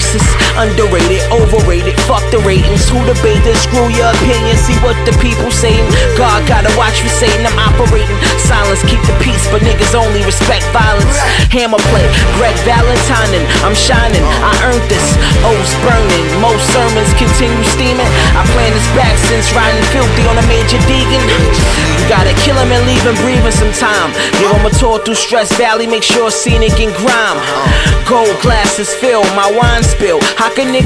racist, underrated, overrated. Fuck the ratings, who debate this? Screw your opinion, see what the people saying. God gotta watch for Satan, I'm operating. Silence, keep the peace, but niggas only respect violence. Hammer play, Greg Valentine, and I'm shining. I earned this, O's burning. Most sermons continue steaming. I plan this back since riding filthy on a major Deegan. You gotta kill him and leave him breathing some time. Give him a tour through Stress Valley, make sure scenic and grime. Gold glasses fill, my wine spill. How can niggas